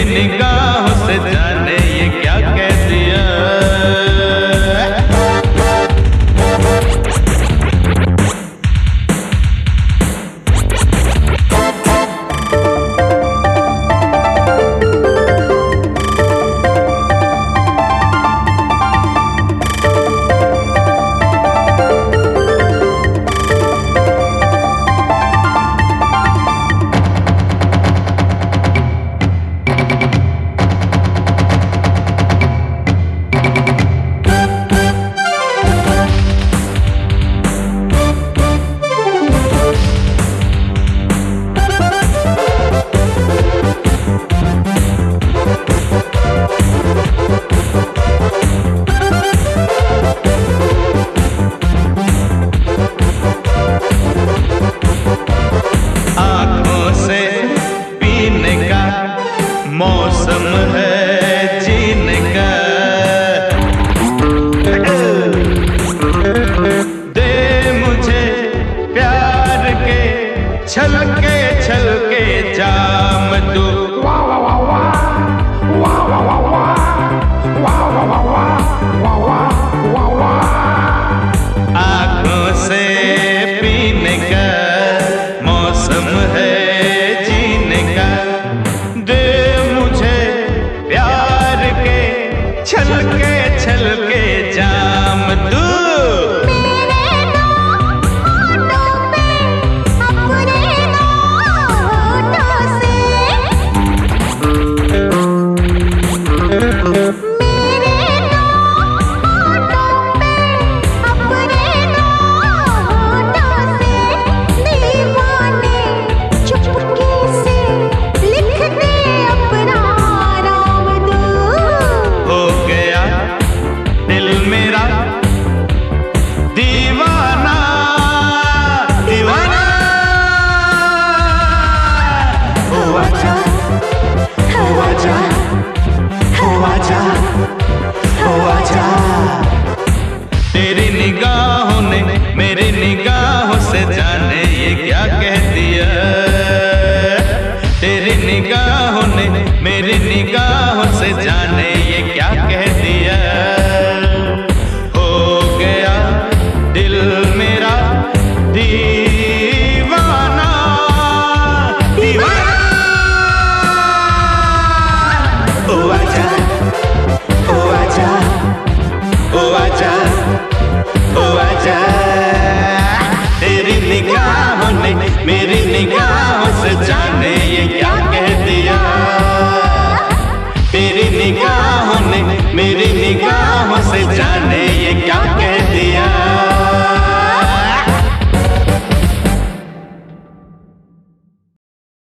निगाहों से जाने ये क्या कह दिया। मौसम है जीने का, दे मुझे प्यार के छलके छलके जाम तू। आँखों से पीने का मौसम है जीने का, छलके छलके जाम तू। तेरी निगाहों ने मेरी निगाहों से जाने ये क्या कह दिया। तेरी निगाहों ने मेरी निगाहों से जाने ये क्या कह दिया। हो गया दिल मेरा दीवाना दीवाना। ओ आजा ओ आजा ओ आजा ओ आजा। तेरी निगाहों ने मेरी निगाहों से जाने ये क्या कह दिया। तेरी निगाहों ने मेरी निगाहों